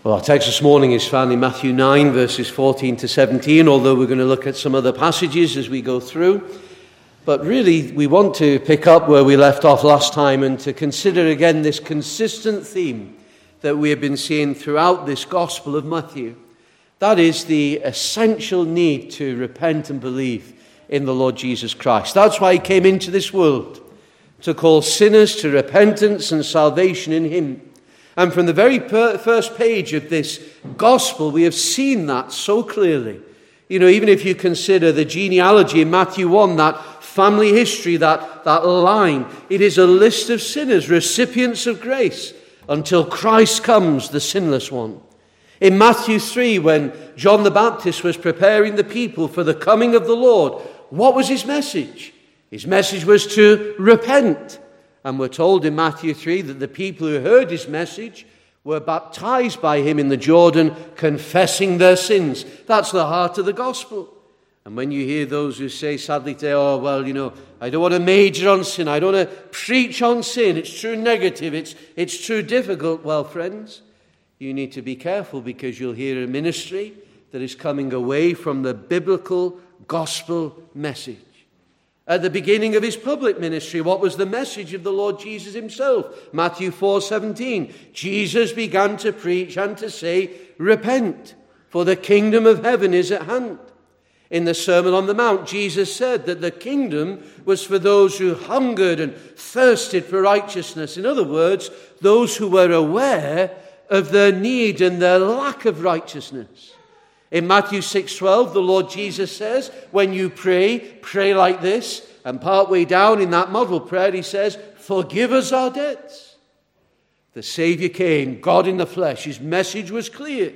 Well, our text this morning is found in Matthew 9, verses 14 to 17, although we're going to look at some other passages as we go through. But really, we want to pick up where we left off last time and to consider again this consistent theme that we have been seeing throughout this Gospel of Matthew. That is the essential need to repent and believe in the Lord Jesus Christ. That's why he came into this world, to call sinners to repentance and salvation in him. And from the very first page of this gospel, we have seen that so clearly. You know, even if you consider the genealogy in Matthew 1, that family history, that line, it is a list of sinners, recipients of grace, until Christ comes, the sinless one. In Matthew 3, when John the Baptist was preparing the people for the coming of the Lord, what was his message? His message was to repent. And we're told in Matthew 3 that the people who heard his message were baptized by him in the Jordan, confessing their sins. That's the heart of the gospel. And when you hear those who say, sadly, oh, well, I don't want to major on sin. I don't want to preach on sin. It's too negative. It's too difficult. Well, friends, you need to be careful, because you'll hear a ministry that is coming away from the biblical gospel message. At the beginning of his public ministry, what was the message of the Lord Jesus himself? Matthew 4:17. Jesus began to preach and to say, repent, for the kingdom of heaven is at hand. In the Sermon on the Mount, Jesus said that the kingdom was for those who hungered and thirsted for righteousness. In other words, those who were aware of their need and their lack of righteousness. In Matthew 6:12, the Lord Jesus says, when you pray like this. And partway down in that model prayer, he says, forgive us our debts. The Savior came, God in the flesh. His message was clear.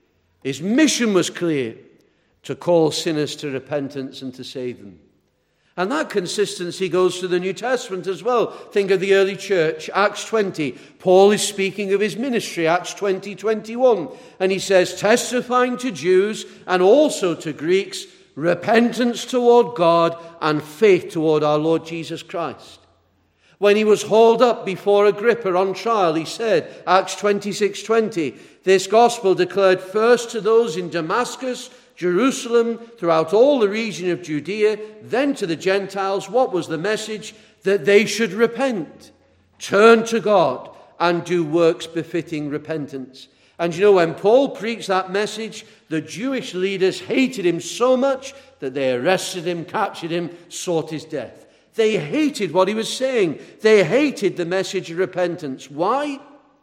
His mission was clear, to call sinners to repentance and to save them. And that consistency goes to the New Testament as well. Think of the early church, Acts 20. Paul is speaking of his ministry, Acts 20:21. And he says, testifying to Jews and also to Greeks, repentance toward God and faith toward our Lord Jesus Christ. When he was hauled up before Agrippa on trial, he said, Acts 26:20, this gospel declared first to those in Damascus, Jerusalem, throughout all the region of Judea, then to the Gentiles. What was the message? That they should repent, turn to God, and do works befitting repentance. And when Paul preached that message, the Jewish leaders hated him so much that they arrested him, captured him, sought his death. They hated what he was saying. They hated the message of repentance. Why?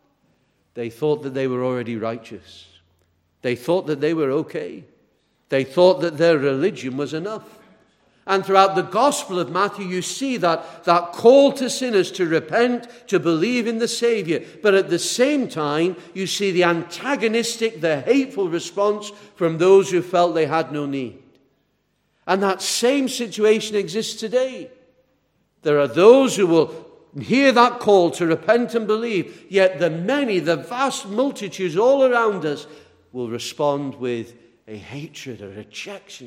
They thought that they were already righteous. They thought that they were okay. They thought that their religion was enough. And throughout the Gospel of Matthew, you see that call to sinners to repent, to believe in the Savior. But at the same time, you see the antagonistic, the hateful response from those who felt they had no need. And that same situation exists today. There are those who will hear that call to repent and believe, yet the vast multitudes all around us will respond with a hatred, a rejection.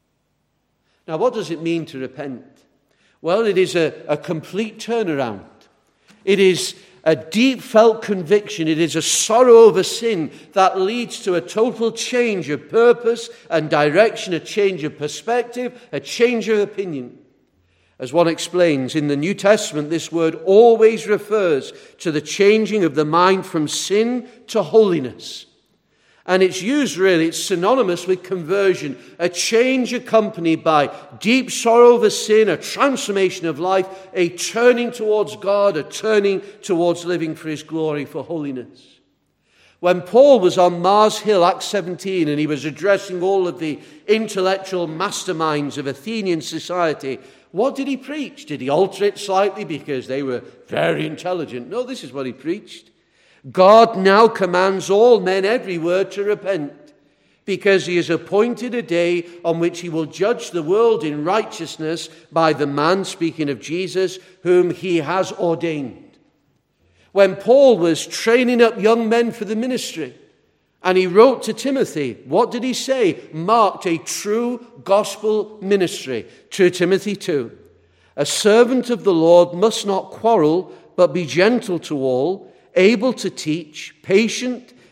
Now, what does it mean to repent? Well, it is a complete turnaround. It is a deep felt conviction. It is a sorrow over sin that leads to a total change of purpose and direction, a change of perspective, a change of opinion. As one explains, in the New Testament, this word always refers to the changing of the mind from sin to holiness. And it's used it's synonymous with conversion, a change accompanied by deep sorrow over sin, a transformation of life, a turning towards God, a turning towards living for his glory, for holiness. When Paul was on Mars Hill, Acts 17, and he was addressing all of the intellectual masterminds of Athenian society, what did he preach? Did he alter it slightly because they were very intelligent? No, this is what he preached. God now commands all men everywhere to repent, because he has appointed a day on which he will judge the world in righteousness by the man, speaking of Jesus, whom he has ordained. When Paul was training up young men for the ministry, and he wrote to Timothy, what did he say? Marked a true gospel ministry. 2 Timothy 2. A servant of the Lord must not quarrel, but be gentle to all, able to teach, patient,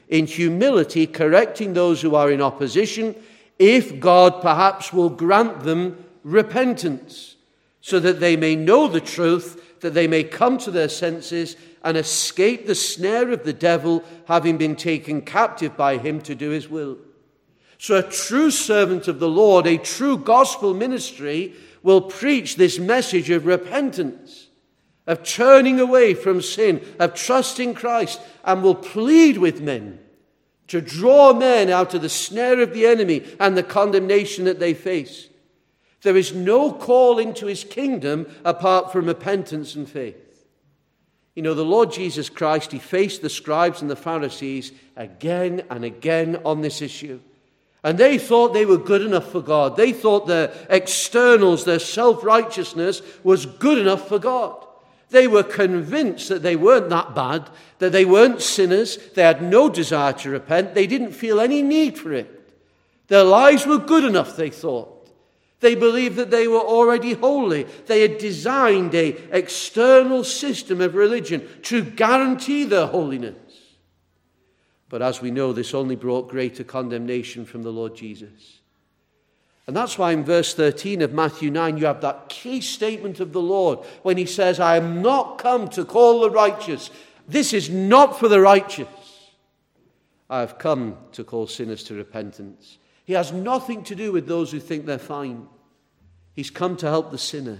in humility, correcting those who are in opposition, if God perhaps will grant them repentance, so that they may know the truth, that they may come to their senses and escape the snare of the devil, having been taken captive by him to do his will. So a true servant of the Lord, a true gospel ministry, will preach this message of repentance, of turning away from sin, of trusting Christ, and will plead with men to draw men out of the snare of the enemy and the condemnation that they face. There is no call into his kingdom apart from repentance and faith. You know, the Lord Jesus Christ, he faced the scribes and the Pharisees again and again on this issue. And they thought they were good enough for God. They thought their externals, their self-righteousness was good enough for God. They were convinced that they weren't that bad, that they weren't sinners. They had no desire to repent. They didn't feel any need for it. Their lives were good enough, they thought. They believed that they were already holy. They had designed an external system of religion to guarantee their holiness. But as we know, this only brought greater condemnation from the Lord Jesus. And that's why in verse 13 of Matthew 9, you have that key statement of the Lord when he says, I am not come to call the righteous. This is not for the righteous. I have come to call sinners to repentance. He has nothing to do with those who think they're fine. He's come to help the sinner.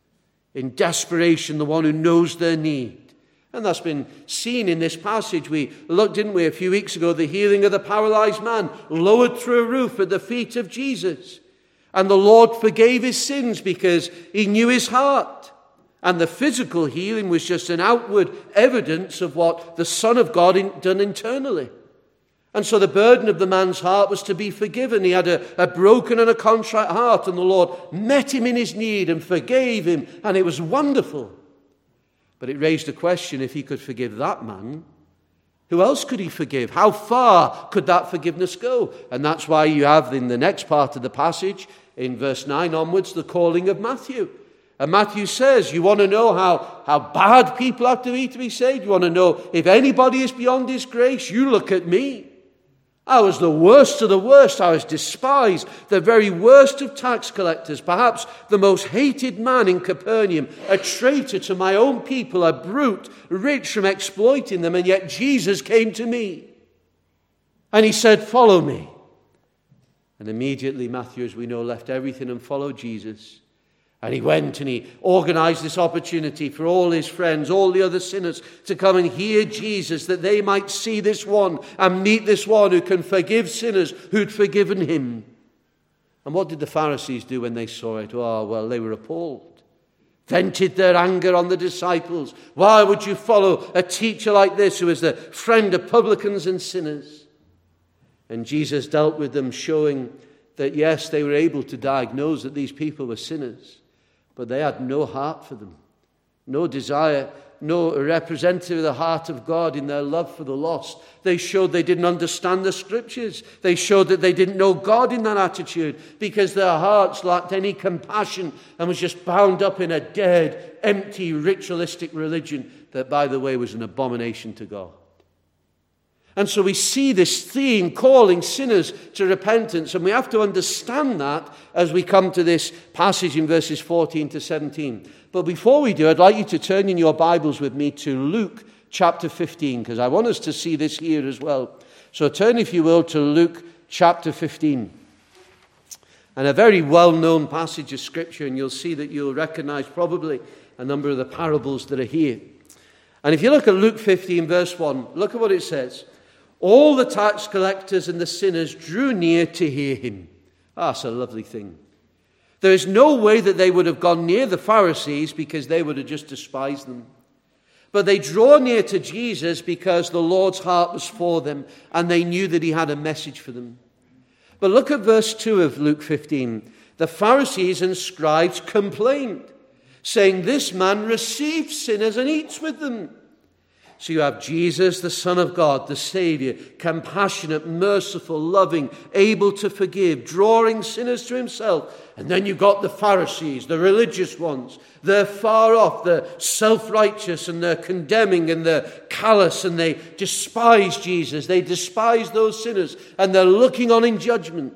In desperation, the one who knows their need. And that's been seen in this passage. We looked, didn't we, a few weeks ago, the healing of the paralyzed man, lowered through a roof at the feet of Jesus. And the Lord forgave his sins because he knew his heart. And the physical healing was just an outward evidence of what the Son of God done internally. And so the burden of the man's heart was to be forgiven. He had a broken and a contrite heart, and the Lord met him in his need and forgave him, and it was wonderful. But it raised a question, if he could forgive that man, who else could he forgive? How far could that forgiveness go? And that's why you have in the next part of the passage, in verse 9 onwards, the calling of Matthew. And Matthew says, you want to know how bad people have to be saved? You want to know if anybody is beyond his grace? You look at me. I was the worst of the worst. I was despised, the very worst of tax collectors, perhaps the most hated man in Capernaum, a traitor to my own people, a brute, rich from exploiting them, and yet Jesus came to me. And he said, follow me. And immediately Matthew, as we know, left everything and followed Jesus. And he went and he organized this opportunity for all his friends, all the other sinners, to come and hear Jesus, that they might see this one and meet this one who can forgive sinners who'd forgiven him. And what did the Pharisees do when they saw it? Oh, well, they were appalled. Vented their anger on the disciples. Why would you follow a teacher like this who is the friend of publicans and sinners? And Jesus dealt with them, showing that, yes, they were able to diagnose that these people were sinners. But they had no heart for them, no desire, no representative of the heart of God in their love for the lost. They showed they didn't understand the scriptures. They showed that they didn't know God in that attitude because their hearts lacked any compassion and was just bound up in a dead, empty, ritualistic religion that, by the way, was an abomination to God. And so we see this theme calling sinners to repentance, and we have to understand that as we come to this passage in verses 14 to 17. But before we do, I'd like you to turn in your Bibles with me to Luke chapter 15, because I want us to see this here as well. So turn, if you will, to Luke chapter 15. And a very well-known passage of Scripture, and you'll see that you'll recognize probably a number of the parables that are here. And if you look at Luke 15, verse 1, look at what it says. All the tax collectors and the sinners drew near to hear him. That's a lovely thing. There is no way that they would have gone near the Pharisees because they would have just despised them. But they draw near to Jesus because the Lord's heart was for them and they knew that he had a message for them. But look at verse 2 of Luke 15. The Pharisees and scribes complained, saying, this man receives sinners and eats with them. So you have Jesus, the Son of God, the Savior, compassionate, merciful, loving, able to forgive, drawing sinners to himself. And then you've got the Pharisees, the religious ones. They're far off, they're self-righteous, and they're condemning, and they're callous, and they despise Jesus. They despise those sinners, and they're looking on in judgment.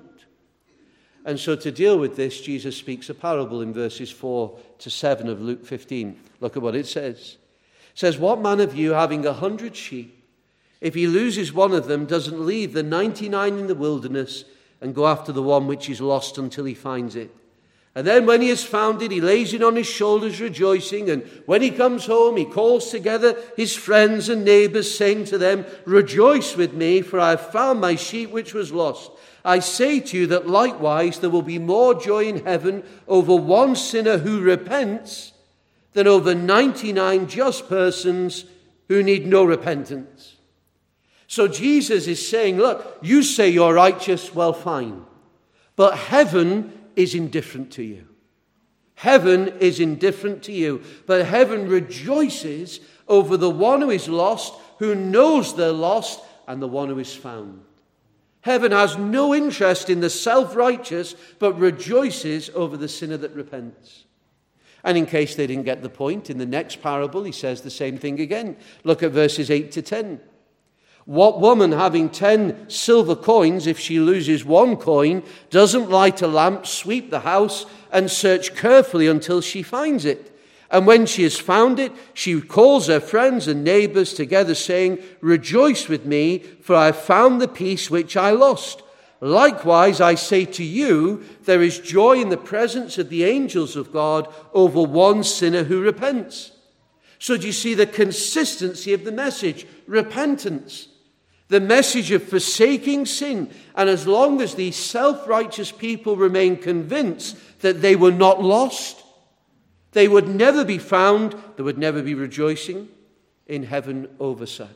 And so to deal with this, Jesus speaks a parable in verses 4 to 7 of Luke 15. Look at what it says. It says, what man of you, having 100 sheep, if he loses one of them, doesn't leave the 99 in the wilderness and go after the one which is lost until he finds it? And then when he has found it, he lays it on his shoulders rejoicing. And when he comes home, he calls together his friends and neighbors, saying to them, rejoice with me, for I have found my sheep which was lost. I say to you that likewise there will be more joy in heaven over one sinner who repents than over 99 just persons who need no repentance. So Jesus is saying, look, you say you're righteous, well, fine. But heaven is indifferent to you. Heaven is indifferent to you. But heaven rejoices over the one who is lost, who knows they're lost, and the one who is found. Heaven has no interest in the self-righteous, but rejoices over the sinner that repents. And in case they didn't get the point, in the next parable, he says the same thing again. Look at verses 8 to 10. What woman having 10 silver coins, if she loses one coin, doesn't light a lamp, sweep the house, and search carefully until she finds it? And when she has found it, she calls her friends and neighbors together, saying, rejoice with me, for I have found the piece which I lost. Likewise, I say to you, there is joy in the presence of the angels of God over one sinner who repents. So do you see the consistency of the message? Repentance. The message of forsaking sin. And as long as these self-righteous people remain convinced that they were not lost, they would never be found, there would never be rejoicing in heaven over such.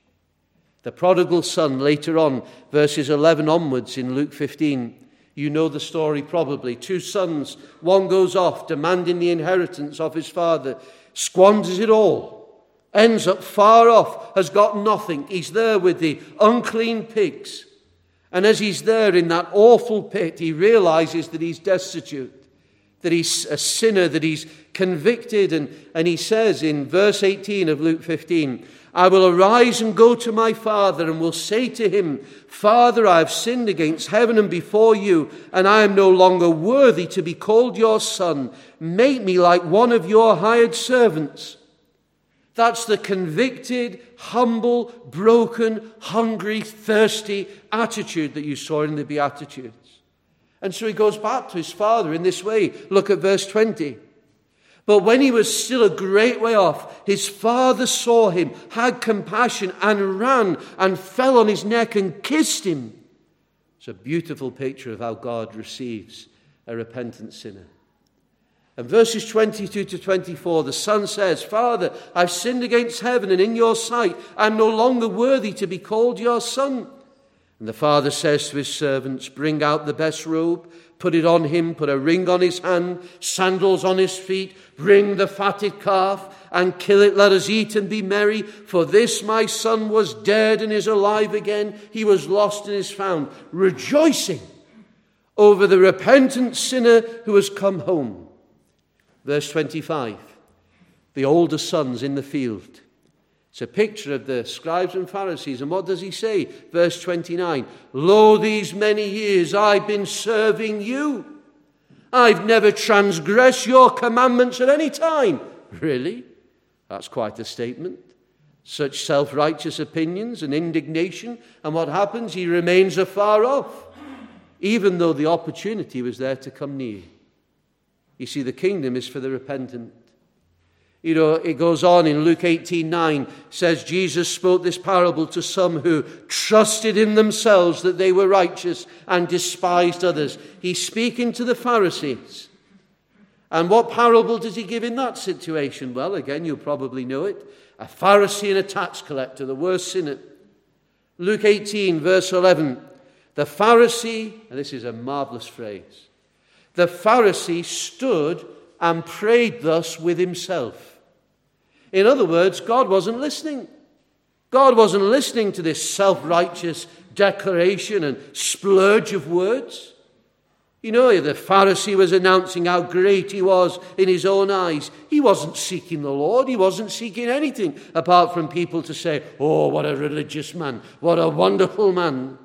The prodigal son, later on, verses 11 onwards in Luke 15, you know the story probably. 2 sons, one goes off demanding the inheritance of his father, squanders it all, ends up far off, has got nothing. He's there with the unclean pigs. And as he's there in that awful pit, he realizes that he's destitute, that he's a sinner, that he's convicted. And he says in verse 18 of Luke 15, I will arise and go to my father and will say to him, Father, I have sinned against heaven and before you, and I am no longer worthy to be called your son. Make me like one of your hired servants. That's the convicted, humble, broken, hungry, thirsty attitude that you saw in the Beatitudes. And so he goes back to his father in this way. Look at verse 20. But when he was still a great way off, his father saw him, had compassion, and ran and fell on his neck and kissed him. It's a beautiful picture of how God receives a repentant sinner. And verses 22 to 24, the son says, Father, I've sinned against heaven and in your sight. I'm no longer worthy to be called your son. And the father says to his servants, bring out the best robe, put it on him, put a ring on his hand, sandals on his feet, bring the fatted calf and kill it. Let us eat and be merry. For this my son was dead and is alive again. He was lost and is found. Rejoicing over the repentant sinner who has come home. Verse 25, the older son's in the field. It's a picture of the scribes and Pharisees. And what does he say? Verse 29, lo, these many years I've been serving you. I've never transgressed your commandments at any time. Really? That's quite a statement. Such self-righteous opinions and indignation. And what happens? He remains afar off, even though the opportunity was there to come near. You see, the kingdom is for the repentant. You know, it goes on in Luke 18:9, says Jesus spoke this parable to some who trusted in themselves that they were righteous and despised others. He's speaking to the Pharisees. And what parable does he give in that situation? Well, again, you'll probably know it. A Pharisee and a tax collector, the worst sinner. Luke 18, verse 11. The Pharisee, and this is a marvelous phrase, the Pharisee stood and prayed thus with himself. In other words, God wasn't listening. God wasn't listening to this self-righteous declaration and splurge of words. You know, the Pharisee was announcing how great he was in his own eyes. He wasn't seeking the Lord. He wasn't seeking anything apart from people to say, oh, what a religious man, what a wonderful man.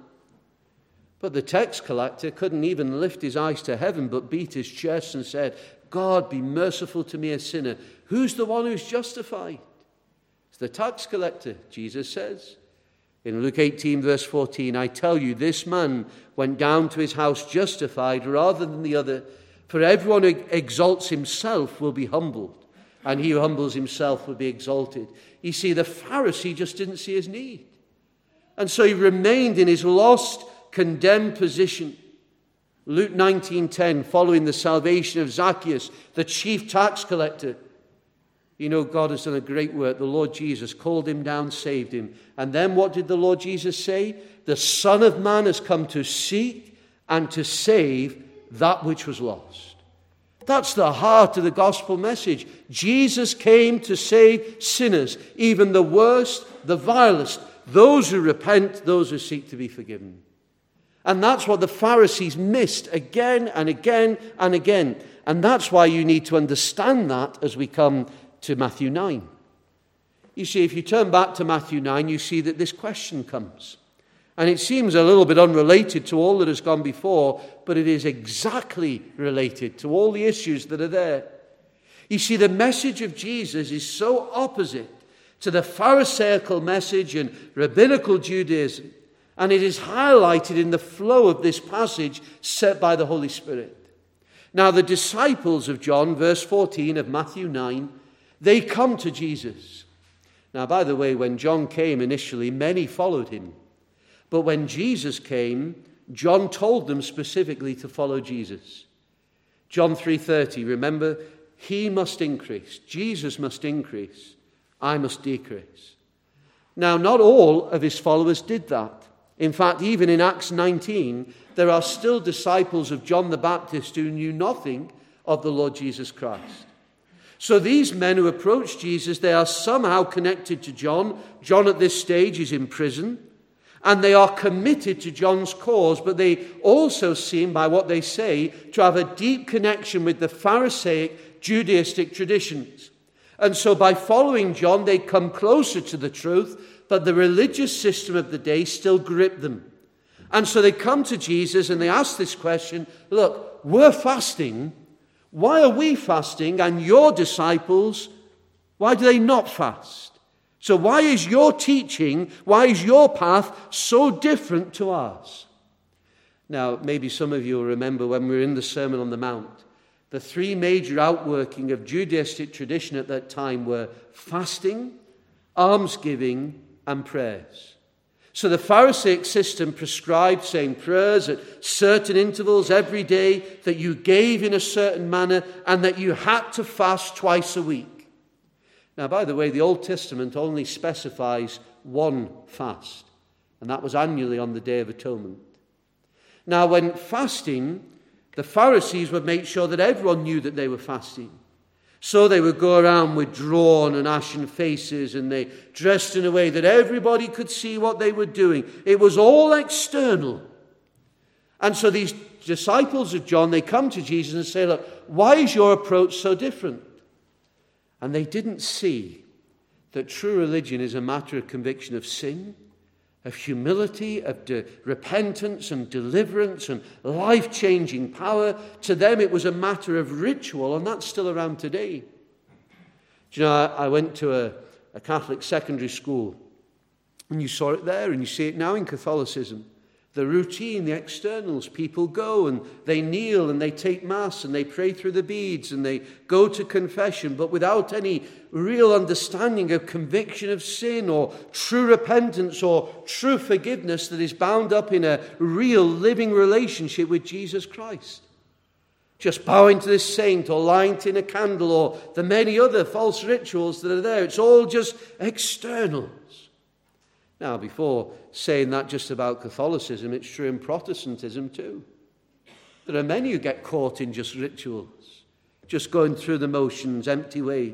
But the tax collector couldn't even lift his eyes to heaven but beat his chest and said, God, be merciful to me, a sinner. Who's the one who's justified? It's the tax collector, Jesus says. In Luke 18, verse 14, I tell you, this man went down to his house justified rather than the other. For everyone who exalts himself will be humbled, and he who humbles himself will be exalted. You see, the Pharisee just didn't see his need. And so he remained in his lost, condemned position. Luke 19:10, following the salvation of Zacchaeus, the chief tax collector. You know, God has done a great work. The Lord Jesus called him down, saved him. And then what did the Lord Jesus say? The Son of Man has come to seek and to save that which was lost. That's the heart of the gospel message. Jesus came to save sinners, even the worst, the vilest, those who repent, those who seek to be forgiven. And that's what the Pharisees missed again and again and again. And that's why you need to understand that as we come to Matthew 9. You see, if you turn back to Matthew 9, you see that this question comes. And it seems a little bit unrelated to all that has gone before, but it is exactly related to all the issues that are there. You see, the message of Jesus is so opposite to the Pharisaical message and rabbinical Judaism. And it is highlighted in the flow of this passage set by the Holy Spirit. Now, the disciples of John, verse 14 of Matthew 9, they come to Jesus. Now, by the way, when John came initially, many followed him. But when Jesus came, John told them specifically to follow Jesus. John 3:30, remember, he must increase. Jesus must increase. I must decrease. Now, not all of his followers did that. In fact, even in Acts 19, there are still disciples of John the Baptist who knew nothing of the Lord Jesus Christ. So these men who approach Jesus, they are somehow connected to John. John at this stage is in prison. And they are committed to John's cause, but they also seem, by what they say, to have a deep connection with the Pharisaic Judaistic traditions. And so by following John, they come closer to the truth, but the religious system of the day still gripped them. And so they come to Jesus and they ask this question, look, we're fasting. Why are we fasting? And your disciples, why do they not fast? So why is your teaching, why is your path so different to ours? Now, maybe some of you will remember when we were in the Sermon on the Mount, the three major outworking of Judaistic tradition at that time were fasting, almsgiving, and prayers. So the Pharisaic system prescribed saying prayers at certain intervals every day, that you gave in a certain manner, and that you had to fast twice a week. Now, by the way, the Old Testament only specifies one fast, and that was annually on the Day of Atonement. Now, when fasting, the Pharisees would make sure that everyone knew that they were fasting. So they would go around with drawn and ashen faces, and they dressed in a way that everybody could see what they were doing. It was all external. And so these disciples of John, they come to Jesus and say, look, why is your approach so different? And they didn't see that true religion is a matter of conviction of sin, of humility, of repentance and deliverance and life-changing power. To them it was a matter of ritual, and that's still around today. Do you know, I went to a Catholic secondary school, and you saw it there, and you see it now in Catholicism. The routine, the externals, people go and they kneel and they take Mass and they pray through the beads and they go to confession, but without any real understanding of conviction of sin or true repentance or true forgiveness that is bound up in a real living relationship with Jesus Christ. Just bowing to this saint or lighting a candle or the many other false rituals that are there. It's all just externals. Now, before saying that just about Catholicism, it's true in Protestantism too. There are many who get caught in just rituals, just going through the motions, empty ways.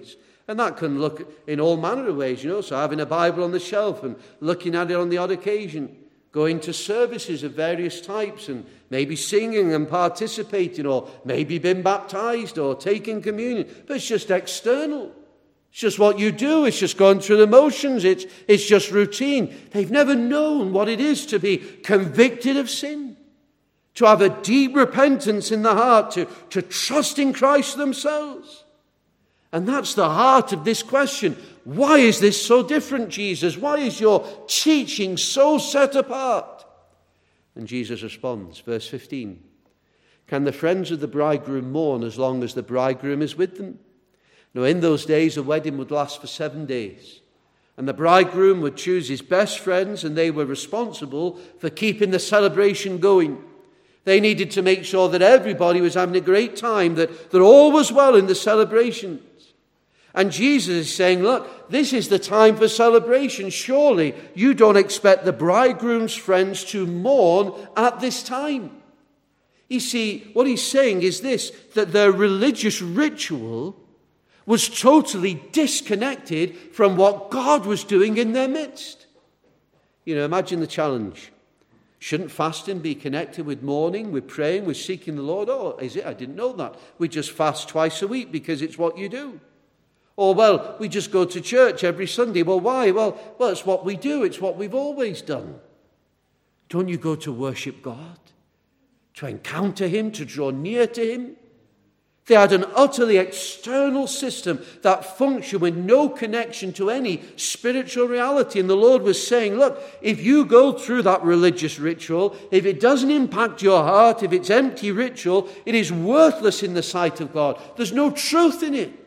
And that can look in all manner of ways, so having a Bible on the shelf and looking at it on the odd occasion, going to services of various types and maybe singing and participating, or maybe being baptized or taking communion. But it's just external. It's just what you do. It's just going through the motions. It's just routine. They've never known what it is to be convicted of sin, to have a deep repentance in the heart, to trust in Christ themselves. And that's the heart of this question. Why is this so different, Jesus? Why is your teaching so set apart? And Jesus responds, verse 15. Can the friends of the bridegroom mourn as long as the bridegroom is with them? Now, in those days, a wedding would last for 7 days. And the bridegroom would choose his best friends, and they were responsible for keeping the celebration going. They needed to make sure that everybody was having a great time, that all was well in the celebrations. And Jesus is saying, look, this is the time for celebration. Surely you don't expect the bridegroom's friends to mourn at this time. You see, what he's saying is this, that their religious ritual was totally disconnected from what God was doing in their midst. Imagine the challenge. Shouldn't fasting be connected with mourning, with praying, with seeking the Lord? Oh, is it? I didn't know that. We just fast twice a week because it's what you do. Or, well, we just go to church every Sunday. Well, why? Well, it's what we do. It's what we've always done. Don't you go to worship God? To encounter him? To draw near to him? They had an utterly external system that functioned with no connection to any spiritual reality. And the Lord was saying, look, if you go through that religious ritual, if it doesn't impact your heart, if it's empty ritual, it is worthless in the sight of God. There's no truth in it.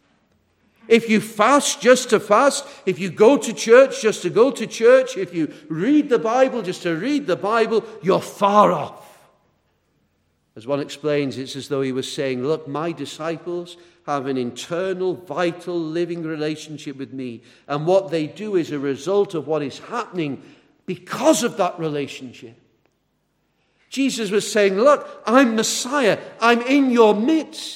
If you fast just to fast, if you go to church just to go to church, if you read the Bible just to read the Bible, you're far off. As one explains, it's as though he was saying, look, my disciples have an internal, vital, living relationship with me. And what they do is a result of what is happening because of that relationship. Jesus was saying, look, I'm Messiah. I'm in your midst.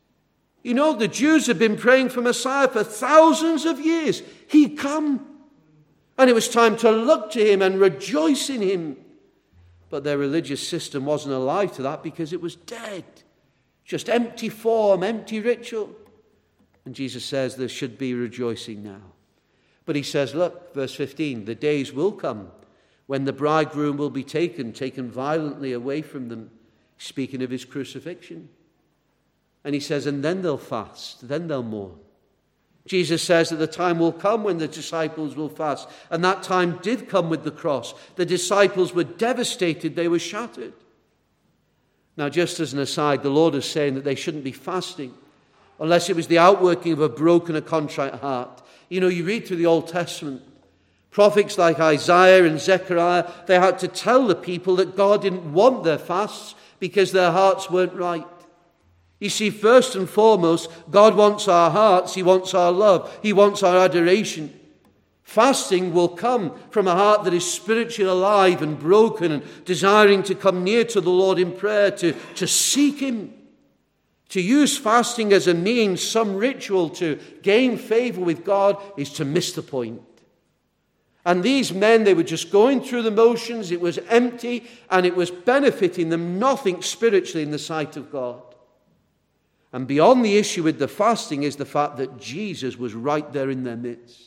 The Jews have been praying for Messiah for thousands of years. He'd come. And it was time to look to him and rejoice in him. But their religious system wasn't alive to that because it was dead. Just empty form, empty ritual. And Jesus says there should be rejoicing now. But he says, look, verse 15, the days will come when the bridegroom will be taken violently away from them, speaking of his crucifixion. And he says, and then they'll fast, then they'll mourn. Jesus says that the time will come when the disciples will fast. And that time did come with the cross. The disciples were devastated. They were shattered. Now, just as an aside, the Lord is saying that they shouldn't be fasting unless it was the outworking of a broken, a contrite heart. You read through the Old Testament. Prophets like Isaiah and Zechariah, they had to tell the people that God didn't want their fasts because their hearts weren't right. You see, first and foremost, God wants our hearts. He wants our love. He wants our adoration. Fasting will come from a heart that is spiritually alive and broken and desiring to come near to the Lord in prayer, to seek him. To use fasting as a means, some ritual to gain favor with God is to miss the point. And these men, they were just going through the motions. It was empty and it was benefiting them nothing spiritually in the sight of God. And beyond the issue with the fasting is the fact that Jesus was right there in their midst.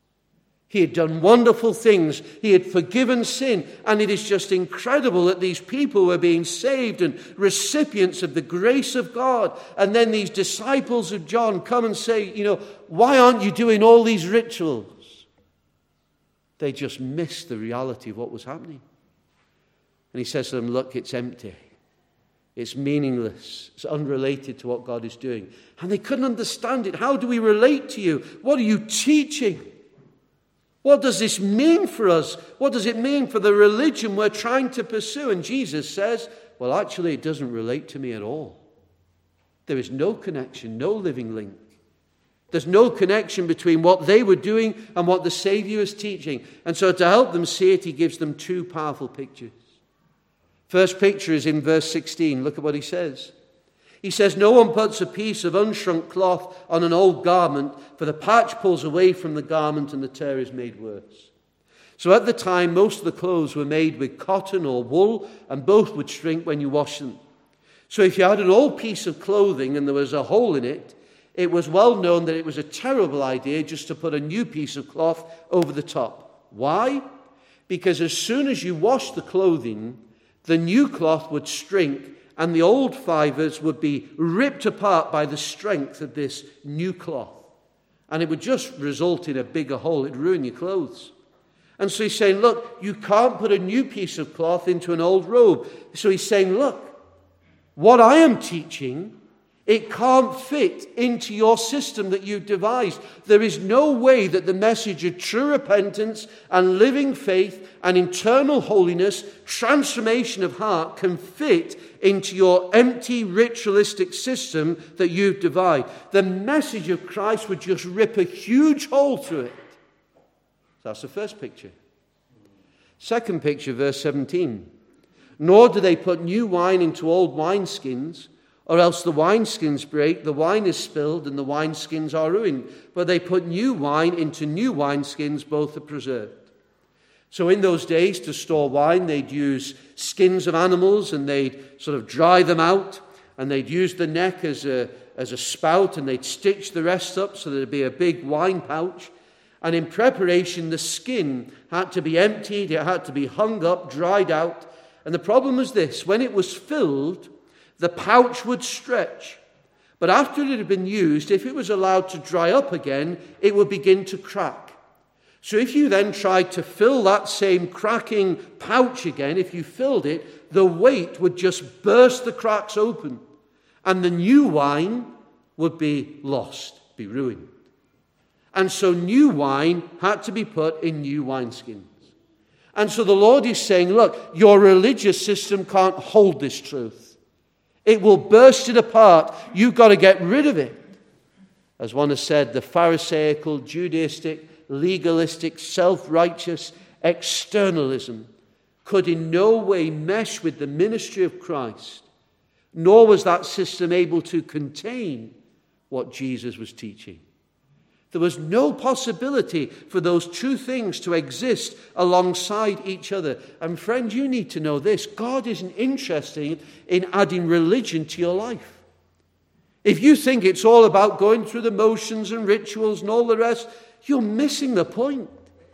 He had done wonderful things. He had forgiven sin. And it is just incredible that these people were being saved and recipients of the grace of God. And then these disciples of John come and say, why aren't you doing all these rituals? They just missed the reality of what was happening. And he says to them, look, it's empty. It's meaningless. It's unrelated to what God is doing. And they couldn't understand it. How do we relate to you? What are you teaching? What does this mean for us? What does it mean for the religion we're trying to pursue? And Jesus says, well, actually, it doesn't relate to me at all. There is no connection, no living link. There's no connection between what they were doing and what the Savior is teaching. And so to help them see it, he gives them two powerful pictures. First picture is in verse 16. Look at what he says. He says, no one puts a piece of unshrunk cloth on an old garment, for the patch pulls away from the garment and the tear is made worse. So at the time, most of the clothes were made with cotton or wool, and both would shrink when you wash them. So if you had an old piece of clothing and there was a hole in it, it was well known that it was a terrible idea just to put a new piece of cloth over the top. Why? Because as soon as you washed the clothing, the new cloth would shrink and the old fibers would be ripped apart by the strength of this new cloth. And it would just result in a bigger hole. It'd ruin your clothes. And so he's saying, look, you can't put a new piece of cloth into an old robe. So he's saying, look, what I am teaching, it can't fit into your system that you've devised. There is no way that the message of true repentance and living faith and internal holiness, transformation of heart, can fit into your empty ritualistic system that you've devised. The message of Christ would just rip a huge hole through it. That's the first picture. Second picture, verse 17. Nor do they put new wine into old wineskins, or else the wineskins break, the wine is spilled, and the wineskins are ruined. But they put new wine into new wineskins, both are preserved. So in those days, to store wine, they'd use skins of animals, and they'd sort of dry them out, and they'd use the neck as a spout, and they'd stitch the rest up so there'd be a big wine pouch. And in preparation, the skin had to be emptied, it had to be hung up, dried out. And the problem was this: when it was filled, the pouch would stretch. But after it had been used, if it was allowed to dry up again, it would begin to crack. So if you then tried to fill that same cracking pouch again, if you filled it, the weight would just burst the cracks open. And the new wine would be lost, be ruined. And so new wine had to be put in new wineskins. And so the Lord is saying, look, your religious system can't hold this truth. It will burst it apart. You've got to get rid of it. As one has said, the Pharisaical, Judaistic, legalistic, self-righteous externalism could in no way mesh with the ministry of Christ, nor was that system able to contain what Jesus was teaching. There was no possibility for those two things to exist alongside each other. And friend, you need to know this: God isn't interested in adding religion to your life. If you think it's all about going through the motions and rituals and all the rest, you're missing the point.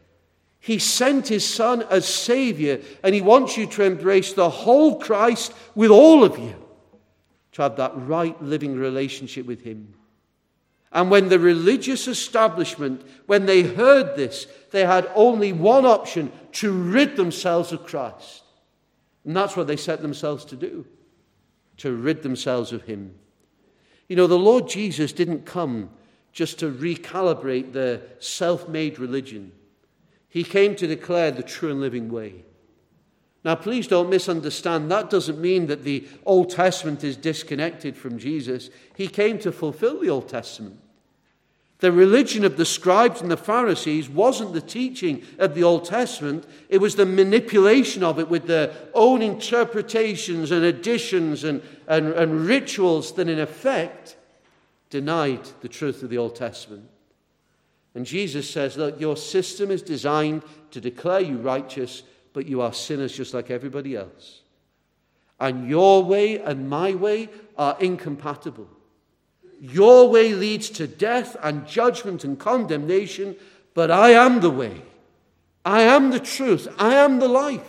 He sent his Son as Savior, and he wants you to embrace the whole Christ with all of you, to have that right living relationship with him. And when the religious establishment, when they heard this, they had only one option: to rid themselves of Christ. And that's what they set themselves to do, to rid themselves of him. You know, the Lord Jesus didn't come just to recalibrate the self-made religion. He came to declare the true and living way. Now, please don't misunderstand. That doesn't mean that the Old Testament is disconnected from Jesus. He came to fulfill the Old Testament. The religion of the scribes and the Pharisees wasn't the teaching of the Old Testament. It was the manipulation of it with their own interpretations and additions and rituals that in effect denied the truth of the Old Testament. And Jesus says, look, your system is designed to declare you righteous, but you are sinners just like everybody else. And your way and my way are incompatible. Your way leads to death and judgment and condemnation, but I am the way. I am the truth. I am the life.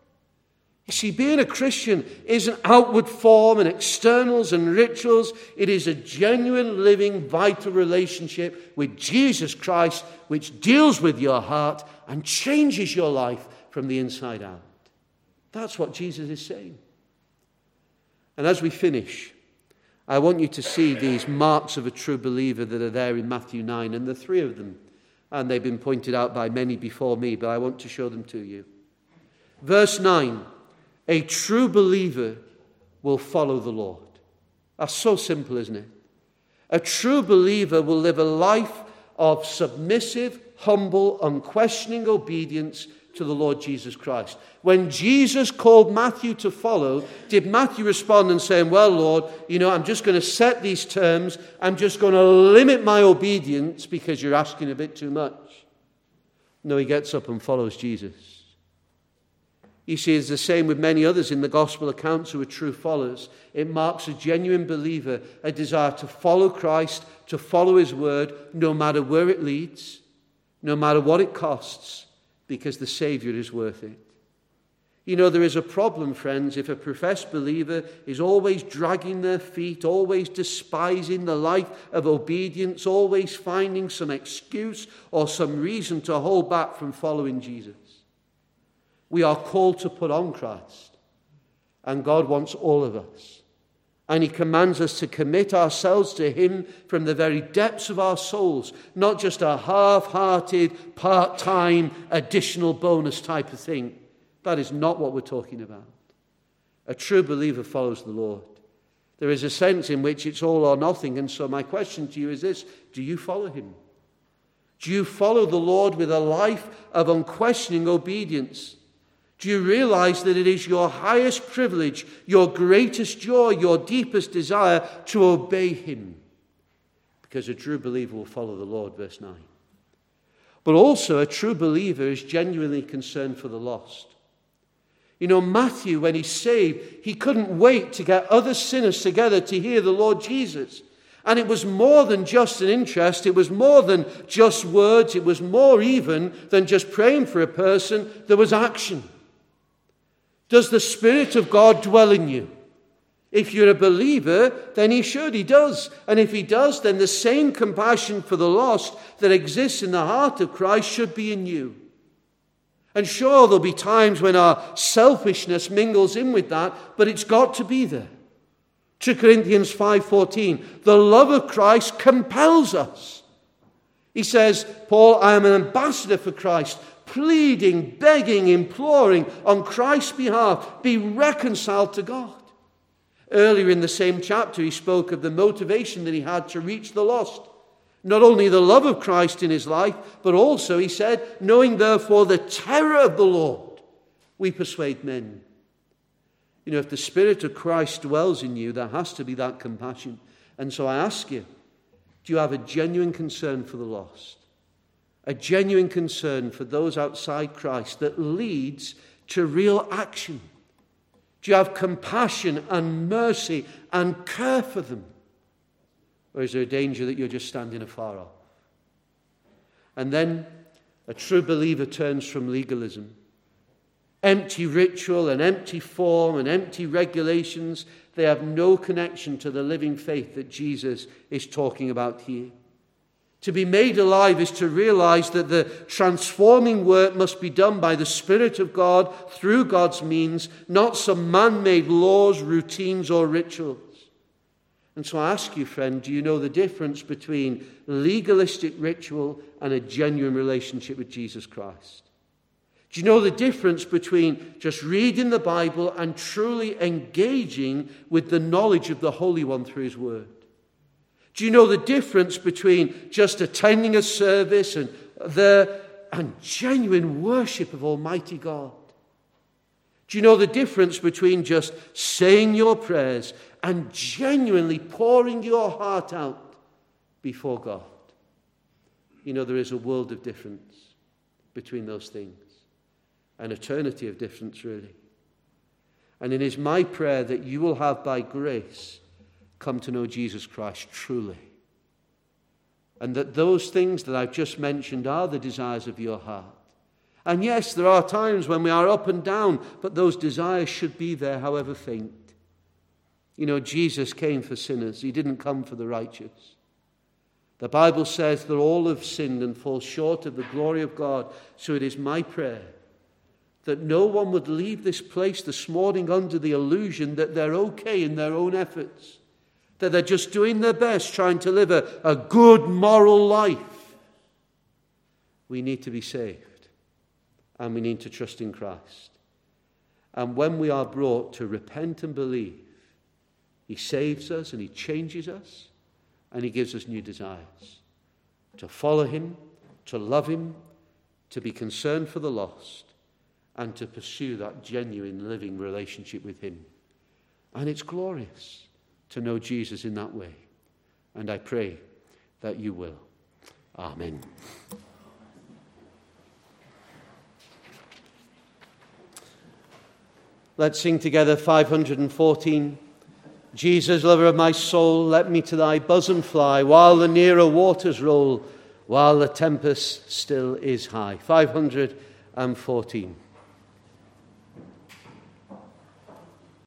You see, being a Christian isn't outward form and externals and rituals. It is a genuine, living, vital relationship with Jesus Christ, which deals with your heart and changes your life from the inside out. That's what Jesus is saying. And as we finish, I want you to see these marks of a true believer that are there in Matthew 9, and there are three of them. And they've been pointed out by many before me, but I want to show them to you. Verse 9, a true believer will follow the Lord. That's so simple, isn't it? A true believer will live a life of submissive, humble, unquestioning obedience to the Lord Jesus Christ. When Jesus called Matthew to follow, did Matthew respond and say, well, Lord, I'm just going to set these terms. I'm just going to limit my obedience because you're asking a bit too much. No, he gets up and follows Jesus. You see, it's the same with many others in the gospel accounts who are true followers. It marks a genuine believer, a desire to follow Christ, to follow his word, no matter where it leads, no matter what it costs, because the Savior is worth it. There is a problem, friends, if a professed believer is always dragging their feet, always despising the life of obedience, always finding some excuse or some reason to hold back from following Jesus. We are called to put on Christ, and God wants all of us. And he commands us to commit ourselves to him from the very depths of our souls, not just a half-hearted, part-time, additional bonus type of thing. That is not what we're talking about. A true believer follows the Lord. There is a sense in which it's all or nothing, and so my question to you is this: do you follow him? Do you follow the Lord with a life of unquestioning obedience? Do you realize that it is your highest privilege, your greatest joy, your deepest desire to obey him? Because a true believer will follow the Lord, verse 9. But also a true believer is genuinely concerned for the lost. Matthew, when he's saved, he couldn't wait to get other sinners together to hear the Lord Jesus. And it was more than just an interest. It was more than just words. It was more even than just praying for a person. There was action. Does the Spirit of God dwell in you? If you're a believer, then he does. And if he does, then the same compassion for the lost that exists in the heart of Christ should be in you. And sure, there'll be times when our selfishness mingles in with that, but it's got to be there. 2 Corinthians 5:14, the love of Christ compels us. He says, Paul, I am an ambassador for Christ, pleading, begging, imploring on Christ's behalf, be reconciled to God. Earlier in the same chapter, he spoke of the motivation that he had to reach the lost. Not only the love of Christ in his life, but also, he said, knowing therefore the terror of the Lord, we persuade men. If the Spirit of Christ dwells in you, there has to be that compassion. And so I ask you, do you have a genuine concern for the lost? A genuine concern for those outside Christ that leads to real action? Do you have compassion and mercy and care for them? Or is there a danger that you're just standing afar off? And then a true believer turns from legalism. Empty ritual and empty form and empty regulations, they have no connection to the living faith that Jesus is talking about here. To be made alive is to realize that the transforming work must be done by the Spirit of God through God's means, not some man-made laws, routines, or rituals. And so I ask you, friend, do you know the difference between legalistic ritual and a genuine relationship with Jesus Christ? Do you know the difference between just reading the Bible and truly engaging with the knowledge of the Holy One through his word? Do you know the difference between just attending a service and genuine worship of Almighty God? Do you know the difference between just saying your prayers and genuinely pouring your heart out before God? There is a world of difference between those things. An eternity of difference, really. And it is my prayer that you will have, by grace, come to know Jesus Christ truly. And that those things that I've just mentioned are the desires of your heart. And yes, there are times when we are up and down, but those desires should be there, however faint. Jesus came for sinners. He didn't come for the righteous. The Bible says that all have sinned and fall short of the glory of God. So it is my prayer that no one would leave this place this morning under the illusion that they're okay in their own efforts, that they're just doing their best, trying to live a good moral life. We need to be saved, and we need to trust in Christ. And when we are brought to repent and believe, he saves us and he changes us, and he gives us new desires to follow him, to love him, to be concerned for the lost, and to pursue that genuine living relationship with him. And it's glorious to know Jesus in that way. And I pray that you will. Amen. Let's sing together 514. Jesus, lover of my soul, let me to thy bosom fly, while the nearer waters roll, while the tempest still is high. 514.